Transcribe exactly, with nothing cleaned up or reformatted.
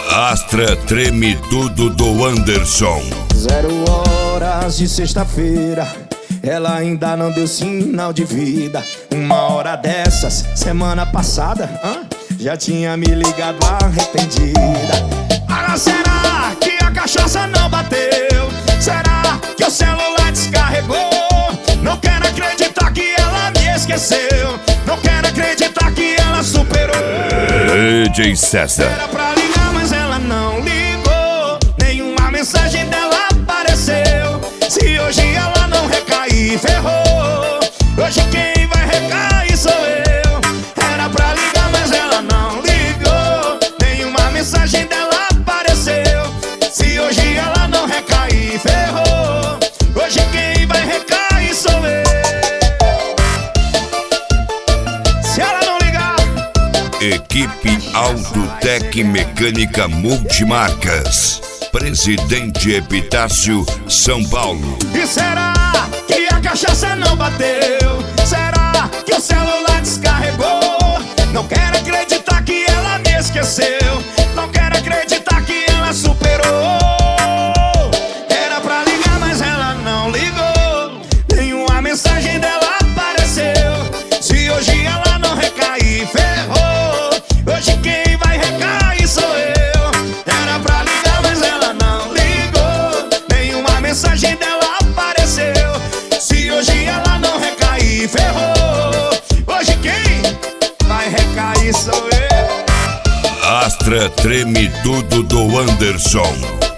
Astra treme tudo do Anderson. Zero horas de sexta-feira, ela ainda não deu sinal de vida. Uma hora dessas, semana passada, hã? Já tinha me ligado arrependida. Agora será que a cachaça não bateu? Será que o celular descarregou? Não quero acreditar que ela me esqueceu. Não quero acreditar que ela superou. D J César. Era pra ligar, mas ela não ligou. Nenhuma mensagem dela apareceu. Se hoje ela não recair, ferrou. Hoje quem vai recair sou eu. Era pra ligar, mas ela não ligou. Nenhuma mensagem dela apareceu. Se hoje ela não recair, ferrou. Hoje quem vai recair sou eu. Se ela não ligar. Equipe Autotec Mecânica Multimarcas, Presidente Epitácio, São Paulo. E será que a cachaça não bateu? Será que o celular descarregou? Não quero acreditar que ela me esqueceu. Não quero acreditar que ela superou. Era pra ligar, mas ela não ligou. Nenhuma mensagem dela apareceu. Se hoje ela não recair, ferrou. Hoje quem vai recair sou eu. Era pra ligar, mas ela não ligou. Nenhuma mensagem dela apareceu. Se hoje ela não recair, ferrou. Hoje quem vai recair sou eu. Astra treme tudo do Anderson.